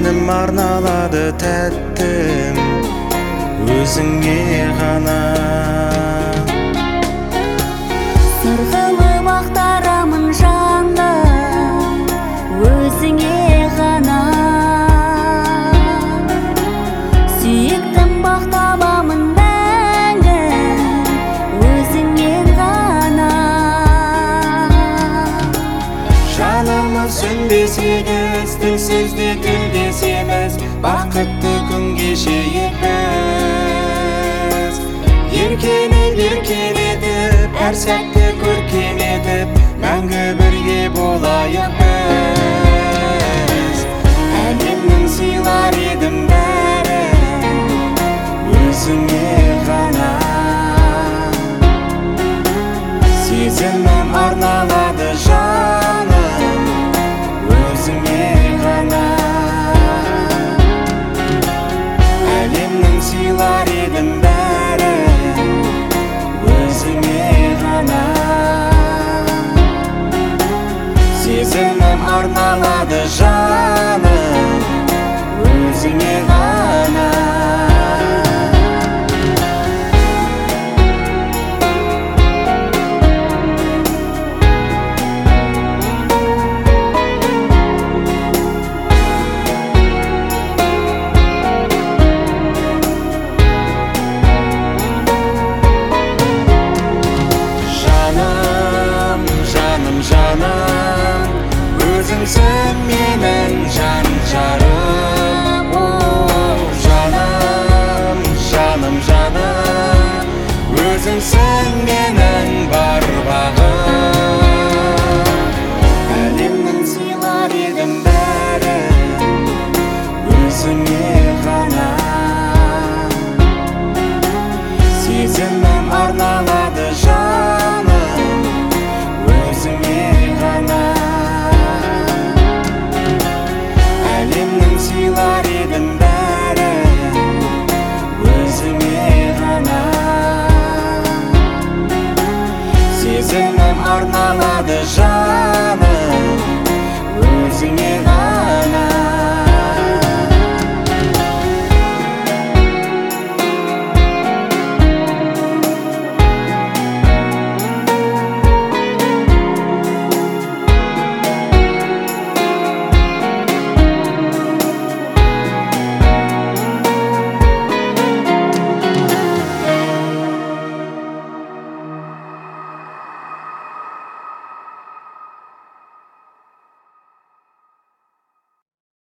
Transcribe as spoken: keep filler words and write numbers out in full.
әнім арналады тәттім өзіңе ғана. Сырғылып ақтарамын жанды өзіңе ғана. Сүйіктім бақ табамын мәңгі өзіңнен ғана. Жанымыз сөнбесе де тілсіз де тілдесеміз, бақытты күн кешейік біз. Еркелеп еркелетіп әр сәтті көркем етіп, мәңгі бірге болайық біз.